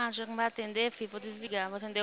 acham que vai atender, filho, vou desligar, vou atender